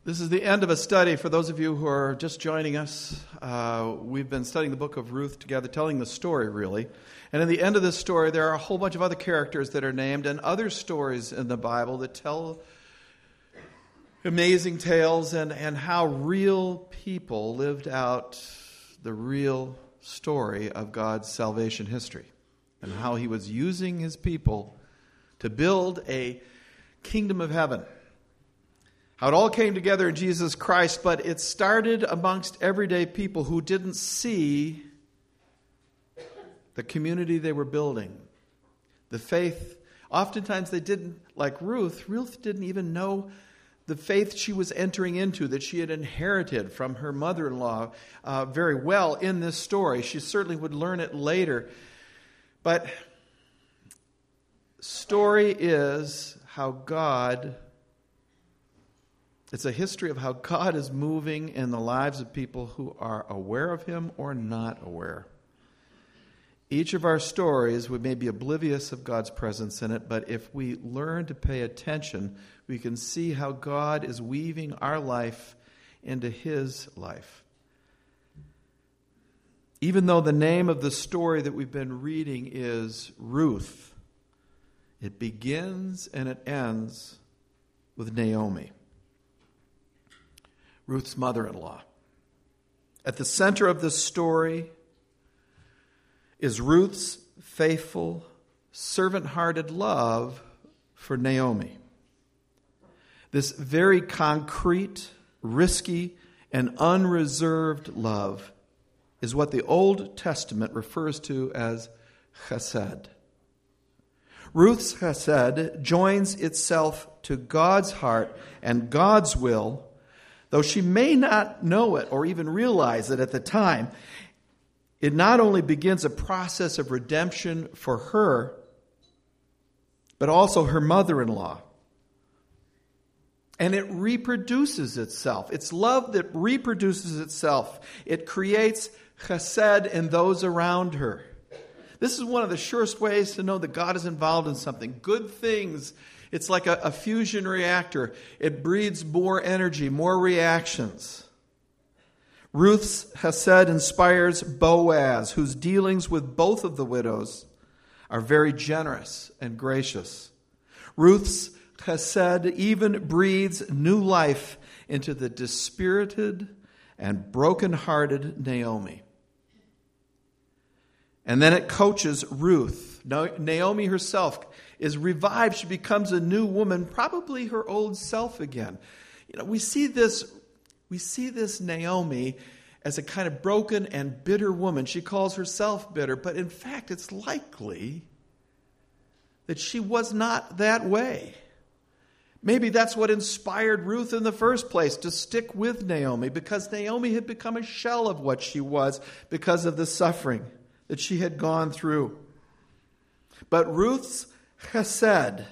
This is the end of a study. For those of you who are just joining us, we've been studying the book of Ruth together, telling the story, really. And in the end of this story, there are a whole bunch of other characters that are named and other stories in the Bible that tell amazing tales and how real people lived out the real story of God's salvation history and how he was using his people to build a kingdom of heaven. How it all came together in Jesus Christ, but it started amongst everyday people who didn't see the community they were building. The faith, oftentimes they didn't, like Ruth didn't even know the faith she was entering into, that she had inherited from her mother-in-law very well in this story. She certainly would learn it later. But story is how God... It's a history of how God is moving in the lives of people who are aware of him or not aware. Each of our stories, we may be oblivious of God's presence in it, but if we learn to pay attention, we can see how God is weaving our life into his life. Even though the name of the story that we've been reading is Ruth, it begins and it ends with Naomi, Ruth's mother-in-law. At the center of this story is Ruth's faithful, servant-hearted love for Naomi. This very concrete, risky, and unreserved love is what the Old Testament refers to as chesed. Ruth's chesed joins itself to God's heart and God's will, though she may not know it or even realize it at the time. It not only begins a process of redemption for her, but also her mother-in-law. And it reproduces itself. It's love that reproduces itself. It creates chesed in those around her. This is one of the surest ways to know that God is involved in something. Good things. It's like a fusion reactor. It breeds more energy, more reactions. Ruth's chesed inspires Boaz, whose dealings with both of the widows are very generous and gracious. Ruth's chesed even breathes new life into the dispirited and broken-hearted Naomi. And then it coaches Ruth. Naomi herself is revived. She becomes a new woman, probably her old self again. We see this Naomi as a kind of broken and bitter woman. She calls herself bitter, but in fact, it's likely that she was not that way. Maybe that's what inspired Ruth in the first place, to stick with Naomi, because Naomi had become a shell of what she was because of the suffering that she had gone through. But Ruth's chesed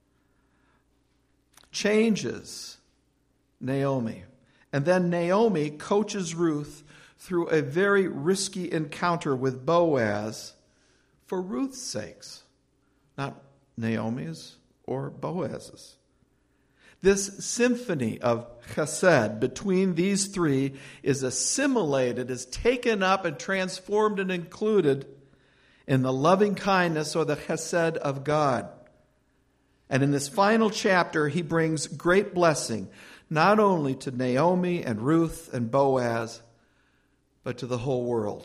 changes Naomi. And then Naomi coaches Ruth through a very risky encounter with Boaz for Ruth's sakes, not Naomi's or Boaz's. This symphony of chesed between these three is assimilated, is taken up and transformed and included in the loving kindness or the chesed of God. And in this final chapter, he brings great blessing, not only to Naomi and Ruth and Boaz, but to the whole world.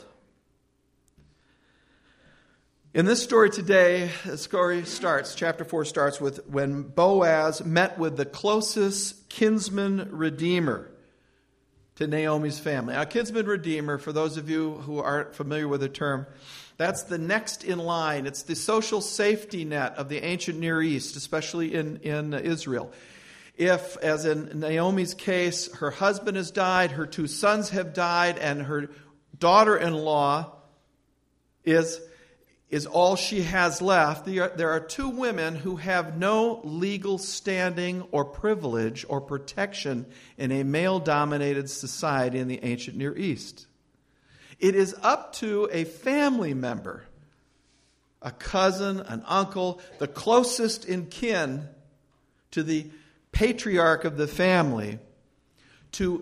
In this story today, the story starts, chapter 4 starts with when Boaz met with the closest kinsman redeemer to Naomi's family. Now, kinsman redeemer, for those of you who aren't familiar with the term, that's the next in line. It's the social safety net of the ancient Near East, especially in Israel. If, as in Naomi's case, her husband has died, her 2 sons have died, and her daughter-in-law is all she has left, there are 2 women who have no legal standing or privilege or protection in a male-dominated society in the ancient Near East. It is up to a family member, a cousin, an uncle, the closest in kin to the patriarch of the family, to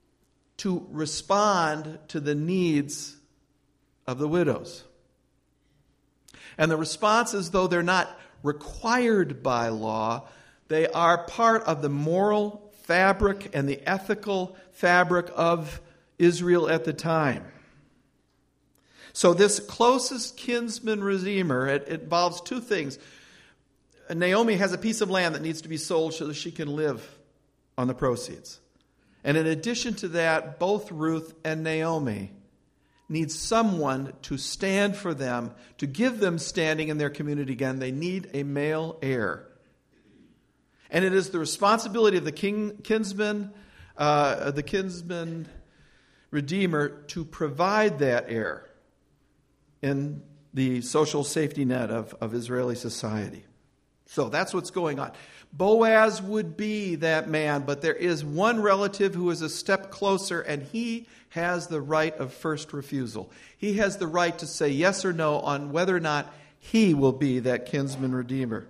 respond to the needs of the widows. And the responses, though they're not required by law, they are part of the moral fabric and the ethical fabric of Israel at the time. So this closest kinsman redeemer, it involves two things. Naomi has a piece of land that needs to be sold so that she can live on the proceeds. And in addition to that, both Ruth and Naomi need someone to stand for them, to give them standing in their community again. They need a male heir. And it is the responsibility of the kinsman redeemer to provide that heir in the social safety net of Israeli society. So that's what's going on. Boaz would be that man, but there is one relative who is a step closer, and he has the right of first refusal. He has the right to say yes or no on whether or not he will be that kinsman redeemer.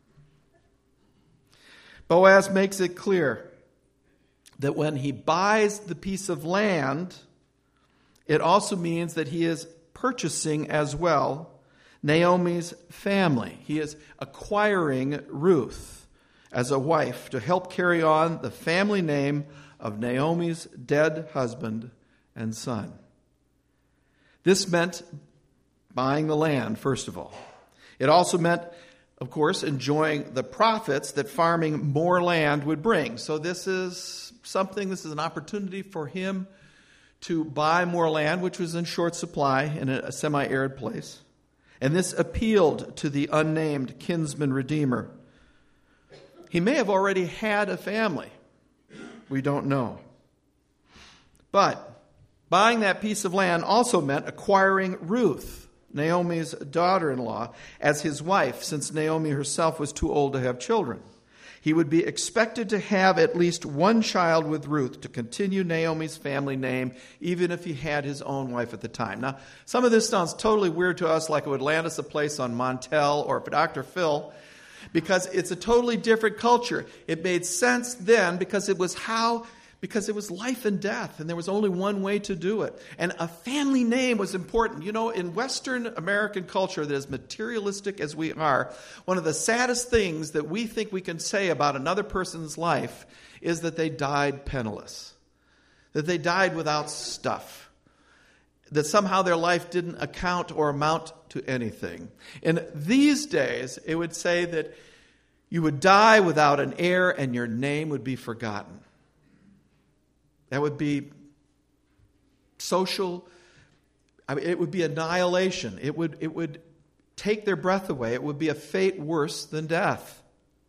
Boaz makes it clear that when he buys the piece of land, it also means that he is purchasing as well Naomi's family. He is acquiring Ruth as a wife to help carry on the family name of Naomi's dead husband and son. This meant buying the land, first of all. It also meant, of course, enjoying the profits that farming more land would bring. So this is an opportunity for him to buy more land, which was in short supply in a semi-arid place. And this appealed to the unnamed kinsman redeemer. He may have already had a family. We don't know. But buying that piece of land also meant acquiring Ruth, Naomi's daughter-in-law, as his wife, since Naomi herself was too old to have children. He would be expected to have at least one child with Ruth to continue Naomi's family name, even if he had his own wife at the time. Now, some of this sounds totally weird to us, like it would land us a place on Montel or Dr. Phil, because it's a totally different culture. It made sense then because it was life and death, and there was only one way to do it. And a family name was important. You know, in Western American culture that is materialistic as we are, one of the saddest things that we think we can say about another person's life is that they died penniless, that they died without stuff, that somehow their life didn't account or amount to anything. In these days, it would say that you would die without an heir and your name would be forgotten. That would be social, it would be annihilation. It would take their breath away. It would be a fate worse than death.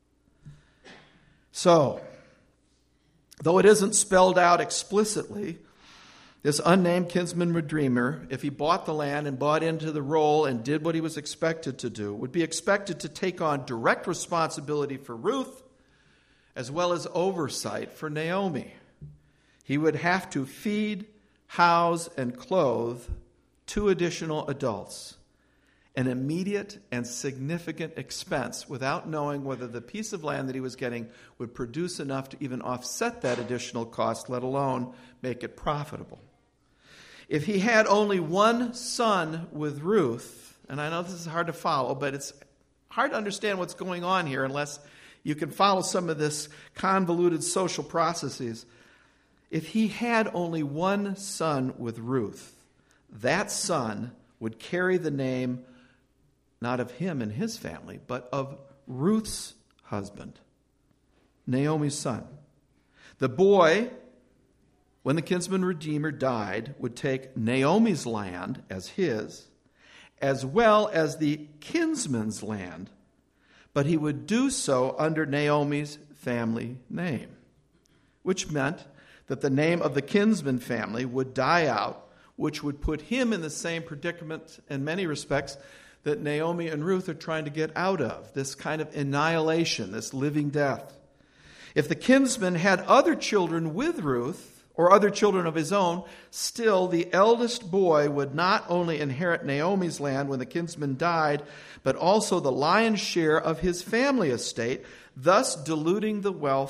So, though it isn't spelled out explicitly, this unnamed kinsman redeemer, if he bought the land and bought into the role and did what he was expected to do, would be expected to take on direct responsibility for Ruth as well as oversight for Naomi. He would have to feed, house, and clothe 2 additional adults, an immediate and significant expense without knowing whether the piece of land that he was getting would produce enough to even offset that additional cost, let alone make it profitable. If he had only one son with Ruth, and I know this is hard to follow, but it's hard to understand what's going on here unless you can follow some of this convoluted social processes. If he had only one son with Ruth, that son would carry the name not of him and his family, but of Ruth's husband, Naomi's son. The boy, when the kinsman redeemer died, would take Naomi's land as his, as well as the kinsman's land, but he would do so under Naomi's family name, which meant that the name of the kinsman family would die out, which would put him in the same predicament in many respects that Naomi and Ruth are trying to get out of, this kind of annihilation, this living death. If the kinsman had other children with Ruth, or other children of his own, still the eldest boy would not only inherit Naomi's land when the kinsman died, but also the lion's share of his family estate, thus diluting the wealth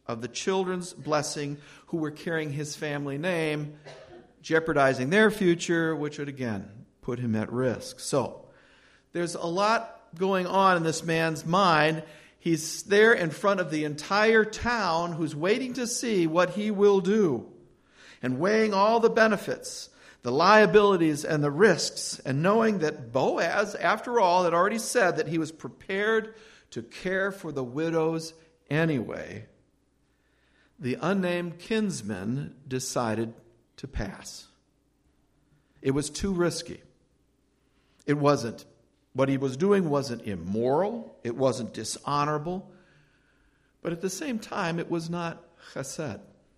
of the children's blessing who were carrying his family name, jeopardizing their future, which would again put him at risk. So there's a lot going on in this man's mind. He's there in front of the entire town who's waiting to see what he will do and weighing all the benefits, the liabilities and the risks, and knowing that Boaz, after all, had already said that he was prepared to care for the widows anyway. The unnamed kinsman decided to pass. It was too risky. It wasn't. What he was doing wasn't immoral. It wasn't dishonorable. But at the same time, it was not chesed.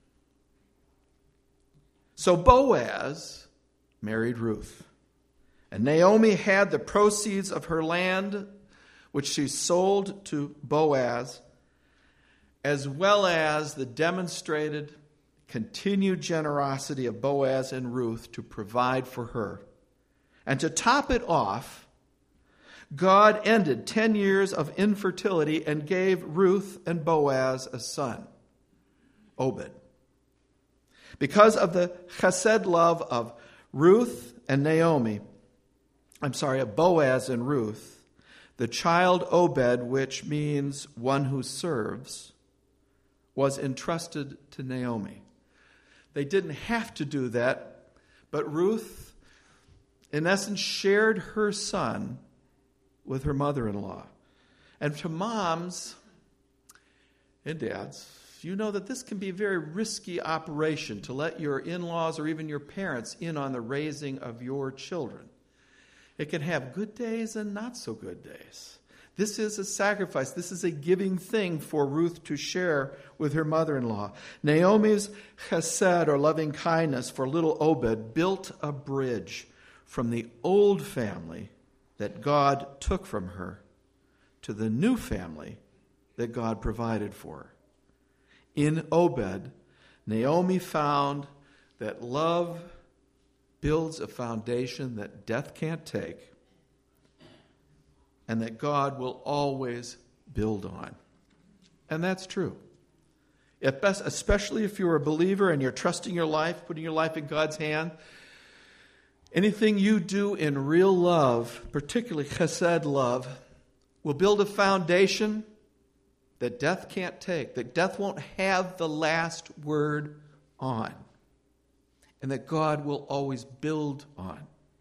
So Boaz married Ruth. And Naomi had the proceeds of her land, which she sold to Boaz, as well as the demonstrated, continued generosity of Boaz and Ruth to provide for her. And to top it off, God ended 10 years of infertility and gave Ruth and Boaz a son, Obed. Because of the chesed love of of Boaz and Ruth, the child Obed, which means one who serves, was entrusted to Naomi. They didn't have to do that, but Ruth, in essence, shared her son with her mother-in-law. And to moms and dads, you know that this can be a very risky operation to let your in-laws or even your parents in on the raising of your children. It can have good days and not so good days. This is a sacrifice. This is a giving thing for Ruth to share with her mother-in-law. Naomi's chesed, or loving kindness, for little Obed built a bridge from the old family that God took from her to the new family that God provided for her. In Obed, Naomi found that love builds a foundation that death can't take and that God will always build on. And that's true. Especially if you're a believer and you're trusting your life, putting your life in God's hand, anything you do in real love, particularly chesed love, will build a foundation that death can't take, that death won't have the last word on, and that God will always build on.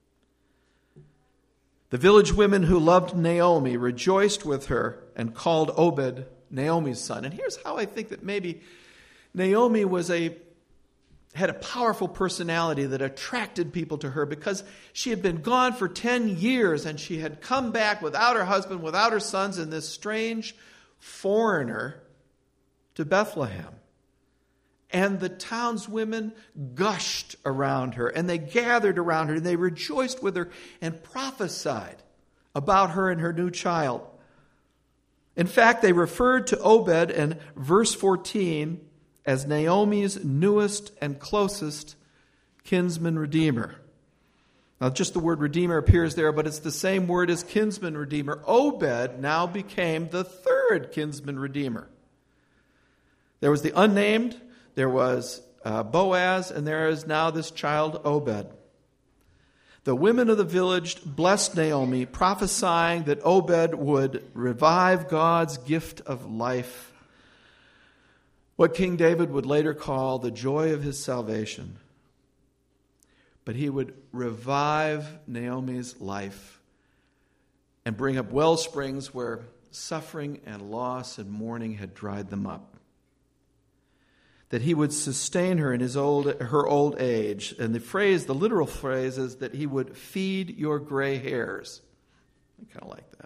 The village women who loved Naomi rejoiced with her and called Obed Naomi's son. And here's how I think that maybe Naomi had a powerful personality that attracted people to her, because she had been gone for 10 years and she had come back without her husband, without her sons, and this strange foreigner to Bethlehem. And the townswomen gushed around her, and they gathered around her, and they rejoiced with her and prophesied about her and her new child. In fact, they referred to Obed in verse 14 as Naomi's newest and closest kinsman redeemer. Now, just the word redeemer appears there, but it's the same word as kinsman redeemer. Obed now became the third kinsman redeemer. There was the unnamed, there was Boaz, and there is now this child Obed. The women of the village blessed Naomi, prophesying that Obed would revive God's gift of life, what King David would later call the joy of his salvation. But he would revive Naomi's life and bring up well springs where suffering and loss and mourning had dried them up. That he would sustain her in her old age. And the literal phrase is that he would feed your gray hairs. I kind of like that.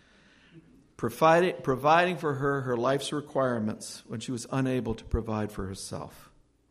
Providing for her life's requirements when she was unable to provide for herself.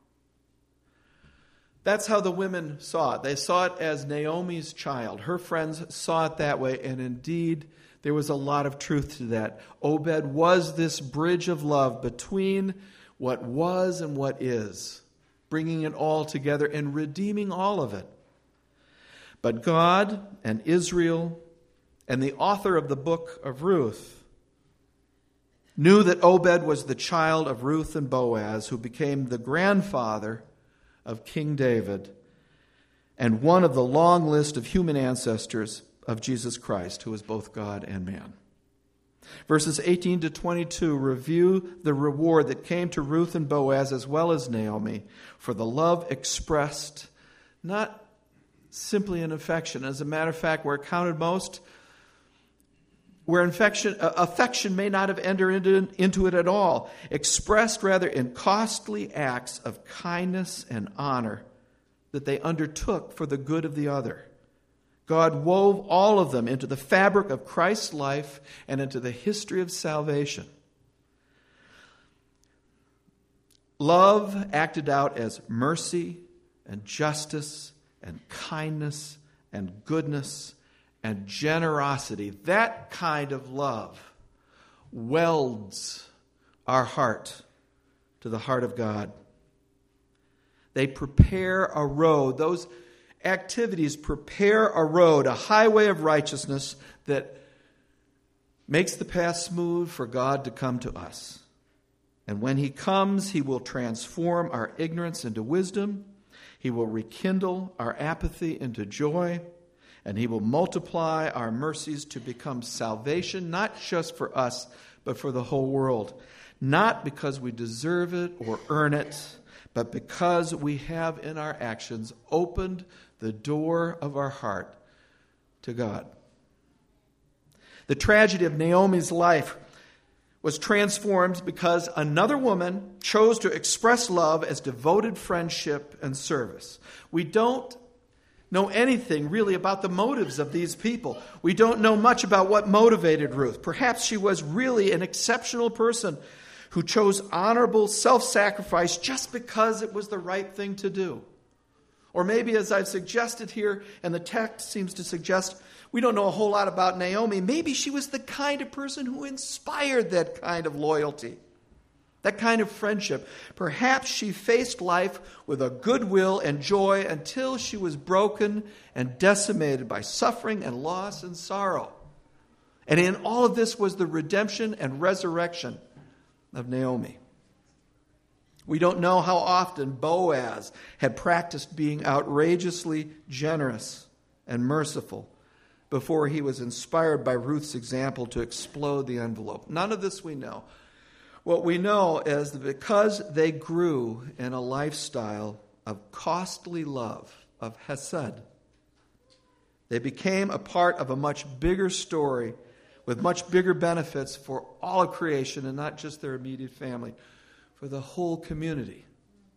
That's how the women saw it. They saw it as Naomi's child. Her friends saw it that way, and indeed, there was a lot of truth to that. Obed was this bridge of love between what was and what is, bringing it all together and redeeming all of it. But God and Israel and the author of the book of Ruth knew that Obed was the child of Ruth and Boaz, who became the grandfather of King David and one of the long list of human ancestors of Jesus Christ, who is both God and man. Verses 18 to 22 review the reward that came to Ruth and Boaz as well as Naomi for the love expressed, not simply in affection. As a matter of fact, where it counted most, where affection may not have entered into it at all, expressed rather in costly acts of kindness and honor that they undertook for the good of the other. God wove all of them into the fabric of Christ's life and into the history of salvation. Love acted out as mercy and justice and kindness and goodness and generosity. That kind of love welds our heart to the heart of God. They prepare a road. Those activities prepare a road, a highway of righteousness that makes the path smooth for God to come to us. And when He comes, He will transform our ignorance into wisdom. He will rekindle our apathy into joy. And He will multiply our mercies to become salvation, not just for us, but for the whole world. Not because we deserve it or earn it, but because we have in our actions opened the door of our heart to God. The tragedy of Naomi's life was transformed because another woman chose to express love as devoted friendship and service. We don't know anything really about the motives of these people. We don't know much about what motivated Ruth. Perhaps she was really an exceptional person who chose honorable self-sacrifice just because it was the right thing to do. Or maybe, as I've suggested here, and the text seems to suggest, we don't know a whole lot about Naomi. Maybe she was the kind of person who inspired that kind of loyalty, that kind of friendship. Perhaps she faced life with a goodwill and joy until she was broken and decimated by suffering and loss and sorrow. And in all of this was the redemption and resurrection of Naomi. We don't know how often Boaz had practiced being outrageously generous and merciful before he was inspired by Ruth's example to explode the envelope. None of this we know. What we know is that because they grew in a lifestyle of costly love, of hesed, they became a part of a much bigger story with much bigger benefits for all of creation and not just their immediate family, for the whole community.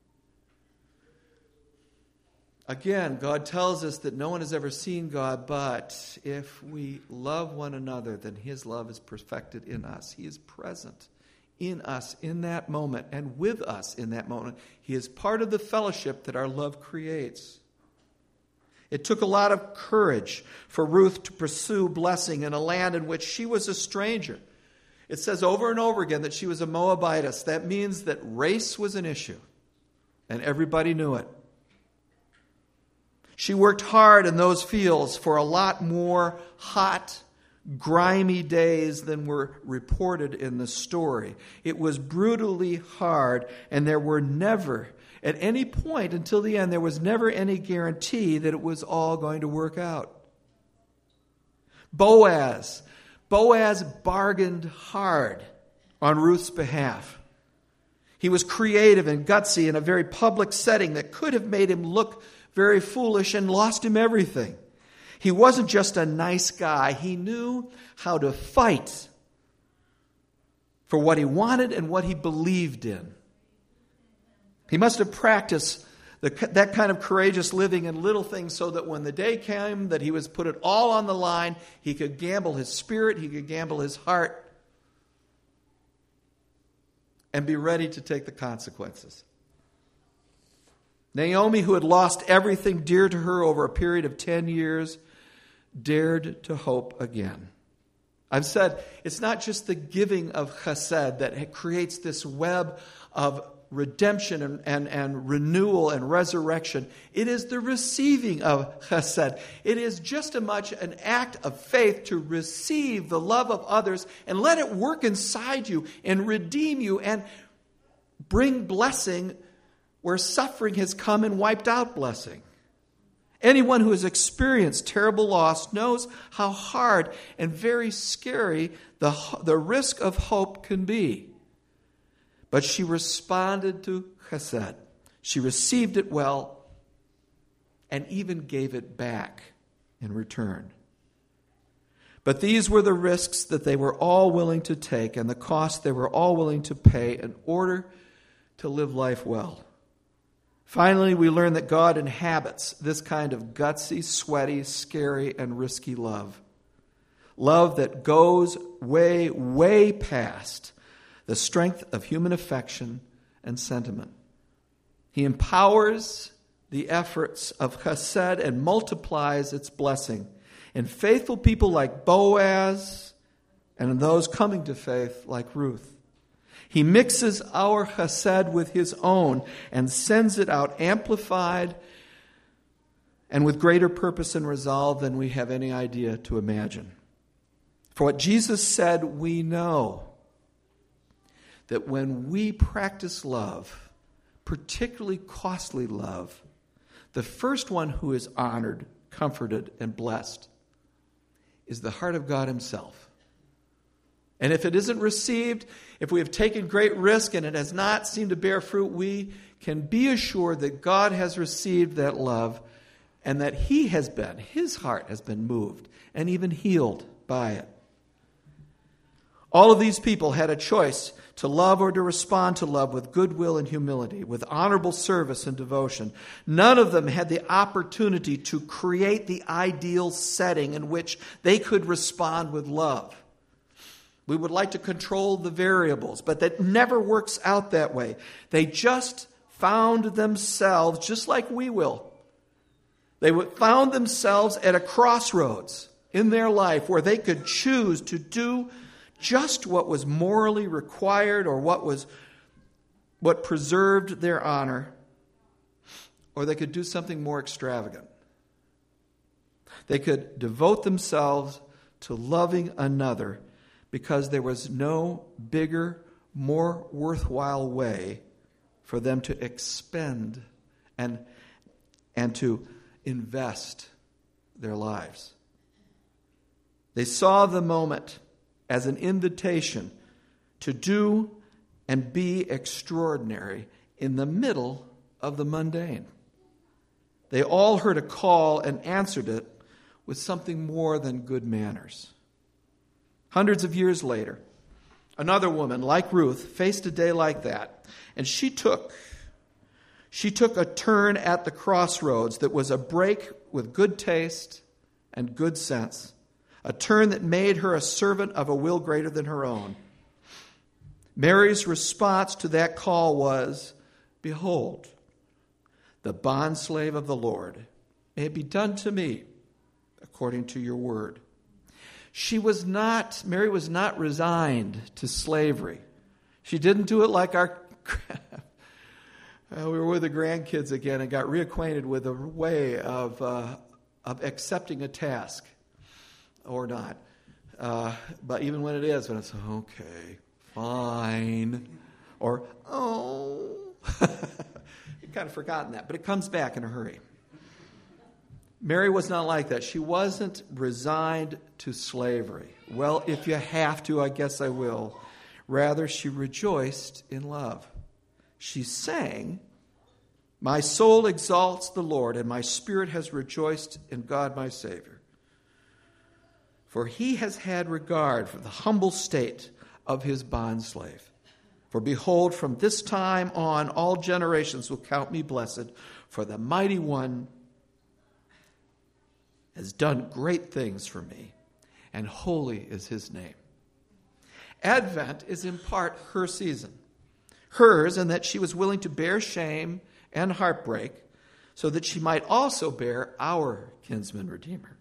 Again, God tells us that no one has ever seen God, but if we love one another, then His love is perfected in us. He is present in us in that moment and with us in that moment. He is part of the fellowship that our love creates. It took a lot of courage for Ruth to pursue blessing in a land in which she was a stranger. It says over and over again that she was a Moabitess. That means that race was an issue, and everybody knew it. She worked hard in those fields for a lot more hot, grimy days than were reported in the story. It was brutally hard, and there were never, at any point until the end, there was never any guarantee that it was all going to work out. Boaz bargained hard on Ruth's behalf. He was creative and gutsy in a very public setting that could have made him look very foolish and lost him everything. He wasn't just a nice guy. He knew how to fight for what he wanted and what he believed in. He must have practiced that kind of courageous living in little things so that when the day came that he was put it all on the line, he could gamble his spirit, he could gamble his heart, and be ready to take the consequences. Naomi, who had lost everything dear to her over a period of 10 years, dared to hope again. I've said it's not just the giving of chesed that creates this web of redemption and renewal and resurrection. It is the receiving of chesed. It is just as much an act of faith to receive the love of others and let it work inside you and redeem you and bring blessing where suffering has come and wiped out blessing. Anyone who has experienced terrible loss knows how hard and very scary the risk of hope can be. But she responded to chesed. She received it well and even gave it back in return. But these were the risks that they were all willing to take and the cost they were all willing to pay in order to live life well. Finally, we learn that God inhabits this kind of gutsy, sweaty, scary, and risky love. Love that goes way, way past the strength of human affection and sentiment. He empowers the efforts of chesed and multiplies its blessing in faithful people like Boaz and in those coming to faith like Ruth. He mixes our chesed with his own and sends it out amplified and with greater purpose and resolve than we have any idea to imagine. For what Jesus said, we know that when we practice love, particularly costly love, the first one who is honored, comforted, and blessed is the heart of God himself. And if it isn't received, if we have taken great risk and it has not seemed to bear fruit, we can be assured that God has received that love and that his heart has been moved and even healed by it. All of these people had a choice to love or to respond to love with goodwill and humility, with honorable service and devotion. None of them had the opportunity to create the ideal setting in which they could respond with love. We would like to control the variables, but that never works out that way. They just found themselves, just like we will. They found themselves at a crossroads in their life where they could choose to do just what was morally required or what preserved their honor, or they could do something more extravagant. They could devote themselves to loving another because there was no bigger, more worthwhile way for them to expend and to invest their lives. They saw the moment as an invitation to do and be extraordinary in the middle of the mundane. They all heard a call and answered it with something more than good manners. Hundreds of years later, another woman, like Ruth, faced a day like that, and she took a turn at the crossroads that was a break with good taste and good sense, a turn that made her a servant of a will greater than her own. Mary's response to that call was, "Behold, the bondslave of the Lord, may it be done to me according to your word." Mary was not resigned to slavery. She didn't do it like we were with the grandkids again and got reacquainted with the way of accepting a task or not. But even when it's okay, fine, or you've kind of forgotten that, but it comes back in a hurry. Mary was not like that. She wasn't resigned to slavery. Well, if you have to, I guess I will. Rather, she rejoiced in love. She sang, "My soul exalts the Lord, and my spirit has rejoiced in God my Savior. For he has had regard for the humble state of his bondslave. For behold, from this time on, all generations will count me blessed, for the Mighty One has done great things for me, and holy is his name." Advent is in part her season. Hers, in that she was willing to bear shame and heartbreak so that she might also bear our kinsman redeemer.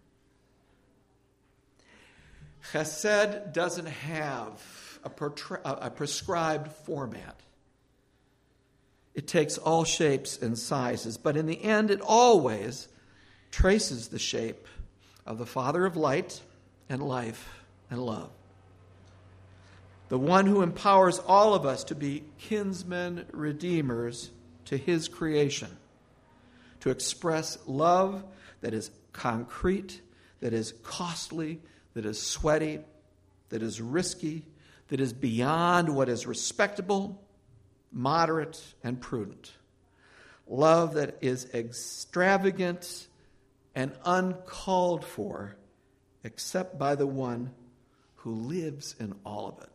Chesed doesn't have a prescribed format. It takes all shapes and sizes, but in the end it always traces the shape of the Father of light and life and love. The one who empowers all of us to be kinsmen redeemers to his creation, to express love that is concrete, that is costly, that is sweaty, that is risky, that is beyond what is respectable, moderate, and prudent. Love that is extravagant and uncalled for, except by the one who lives in all of it.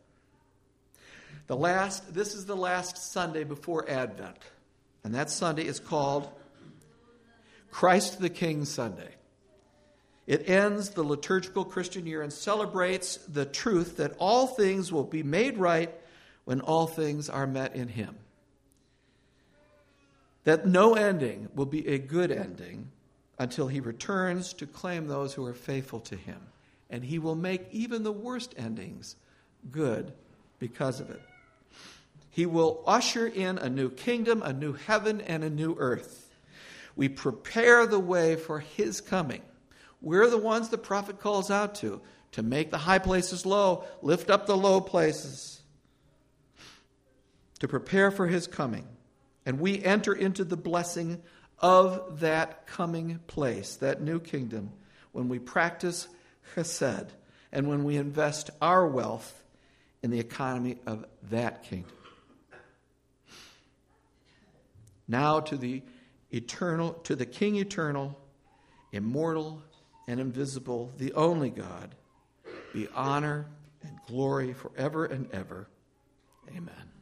This is the last Sunday before Advent, and that Sunday is called Christ the King Sunday. It ends the liturgical Christian year and celebrates the truth that all things will be made right when all things are met in him. That no ending will be a good ending until he returns to claim those who are faithful to him. And he will make even the worst endings good because of it. He will usher in a new kingdom, a new heaven, and a new earth. We prepare the way for his coming. We're the ones the prophet calls out to make the high places low, lift up the low places, to prepare for his coming. And we enter into the blessing of that coming place, that new kingdom, when we practice chesed and when we invest our wealth in the economy of that kingdom. Now to the eternal, to the King eternal, immortal, and invisible, the only God, be honor and glory forever and ever. Amen.